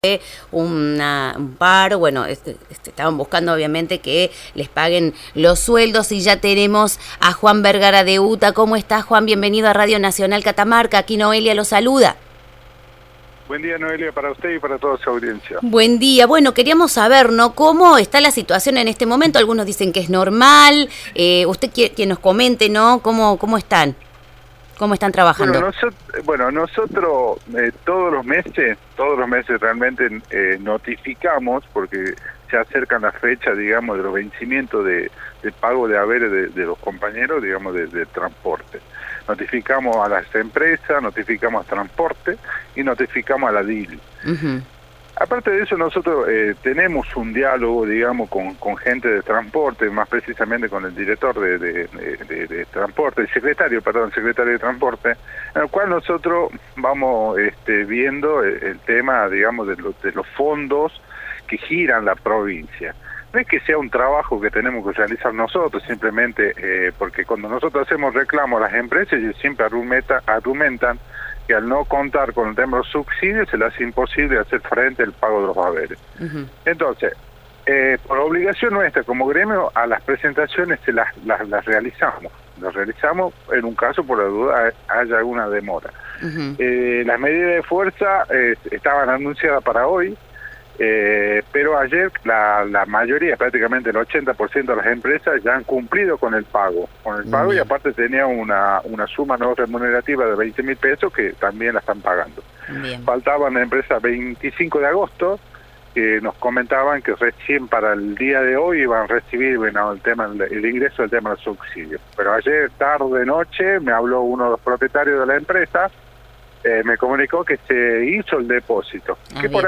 un paro, bueno, estaban buscando obviamente que les paguen los sueldos y ya tenemos a Juan Vergara de UTA. ¿Cómo estás, Juan? Bienvenido a Radio Nacional Catamarca, aquí Noelia lo saluda. Buen día, Noelia, para usted y para toda su audiencia. Buen día. Bueno, queríamos saber, ¿no?, cómo está la situación en este momento. Algunos dicen que es normal. Usted quien nos comente, ¿no?, cómo están trabajando. Nosotros todos los meses realmente notificamos, porque se acercan las fechas, digamos, de los vencimientos de pago de haberes de los compañeros, digamos, de transporte. Notificamos a las empresas, notificamos a transporte y notificamos a la DIL. Uh-huh. Aparte de eso, nosotros tenemos un diálogo, digamos, con gente de transporte, más precisamente con el director de transporte, el secretario de transporte, en el cual nosotros vamos viendo el tema, digamos, de los fondos que giran la provincia. No es que sea un trabajo que tenemos que realizar nosotros, simplemente porque cuando nosotros hacemos reclamos a las empresas, ellos siempre argumentan que al no contar con el tema de los subsidios se les hace imposible hacer frente al pago de los haberes. Uh-huh. Entonces, por obligación nuestra como gremio, a las presentaciones las realizamos. Las realizamos en un caso, por la duda, haya alguna demora. Uh-huh. Las medidas de fuerza estaban anunciadas para hoy, pero ayer la mayoría, prácticamente el 80% de las empresas ya han cumplido con el pago, y aparte tenía una suma no remunerativa de 20.000 pesos que también la están pagando. Bien. Faltaban empresas 25 de agosto que nos comentaban que recién para el día de hoy iban a recibir el ingreso del tema del subsidio. Pero ayer tarde noche me habló uno de los propietarios de la empresa, me comunicó que se hizo el depósito, que por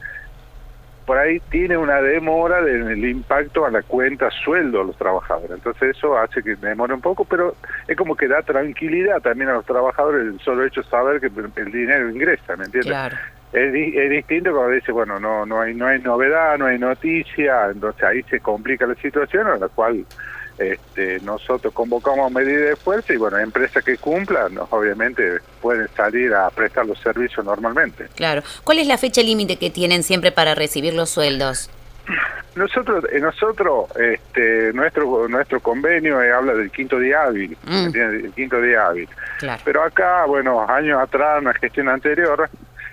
ahí tiene una demora del impacto a la cuenta sueldo de los trabajadores. Entonces eso hace que demore un poco, pero es como que da tranquilidad también a los trabajadores el solo hecho de saber que el dinero ingresa, ¿me entiendes? Claro. Es distinto cuando dice, bueno, no hay novedad, no hay noticia, entonces ahí se complica la situación, a la cual nosotros convocamos medidas de fuerza y bueno, empresas que cumplan, obviamente pueden salir a prestar los servicios normalmente. Claro. ¿Cuál es la fecha límite que tienen siempre para recibir los sueldos? Nosotros nuestro convenio habla del quinto día hábil, el quinto día hábil. Claro. Pero acá, bueno, años atrás, en la gestión anterior,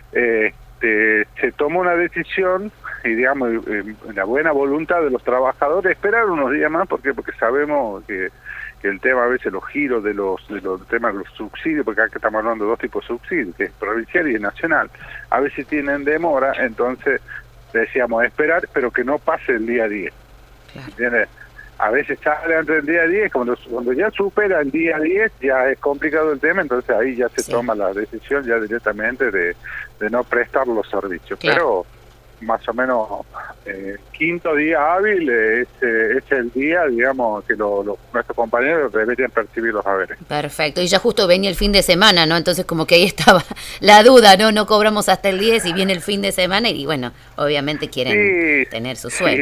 se tomó una decisión y, digamos, la buena voluntad de los trabajadores esperar unos días más, porque sabemos que el tema, a veces los giros de los temas de los subsidios, porque acá estamos hablando de dos tipos de subsidios, que es provincial y nacional, a veces tienen demora, entonces decíamos esperar, pero que no pase el día 10. Claro. ¿Entiendes? A veces sale antes del día 10, cuando ya supera el día 10 ya es complicado el tema, entonces ahí ya se toma la decisión ya directamente de no prestar los servicios. Claro. Pero más o menos quinto día hábil es el día, digamos, que nuestros compañeros deberían percibir los haberes. Perfecto, y ya justo venía el fin de semana, ¿no? Entonces como que ahí estaba la duda, ¿no? No cobramos hasta el 10 y viene el fin de semana y bueno, obviamente quieren tener su sueldo.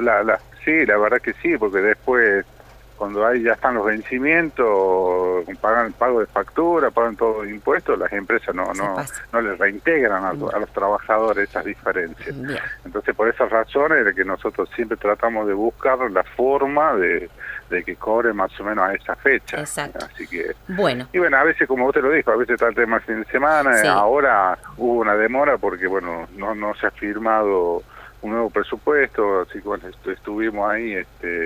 Sí, la verdad que sí, porque después, cuando ahí ya están los vencimientos, pagan el pago de factura, pagan todos los impuestos, las empresas no les reintegran a los trabajadores esas diferencias. Bien. Entonces, por esas razones es que nosotros siempre tratamos de buscar la forma de que cobre más o menos a esa fecha. Exacto. Así que, bueno. Y bueno, a veces, como usted lo dijo, a veces está el tema el fin de semana, ahora hubo una demora porque, bueno, no se ha firmado un nuevo presupuesto, así que bueno, estuvimos ahí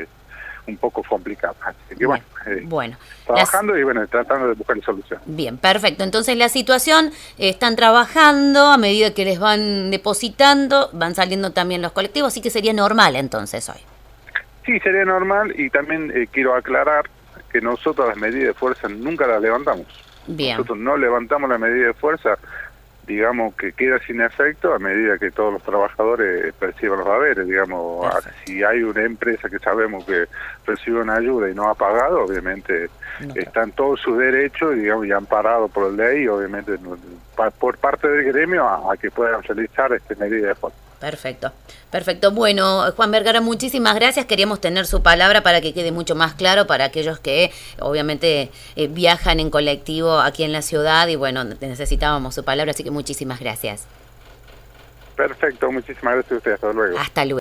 un poco complicados. Así que bueno, trabajando y bueno, tratando de buscar solución. Bien, perfecto. Entonces la situación, están trabajando, a medida que les van depositando, van saliendo también los colectivos, así que sería normal entonces hoy. Sí, sería normal y también quiero aclarar que nosotros las medidas de fuerza nunca las levantamos. Bien. Nosotros no levantamos la medida de fuerza, digamos que queda sin efecto a medida que todos los trabajadores perciban los haberes, digamos. Perfecto. Si hay una empresa que sabemos que recibe una ayuda y no ha pagado, obviamente están todos sus derechos, digamos, y amparado por la ley, obviamente por parte del gremio a que puedan realizar medida de fuerza. Perfecto. Bueno, Juan Vergara, muchísimas gracias. Queríamos tener su palabra para que quede mucho más claro para aquellos que obviamente viajan en colectivo aquí en la ciudad y bueno, necesitábamos su palabra, así que muchísimas gracias. Perfecto, muchísimas gracias a ustedes, hasta luego. Hasta luego.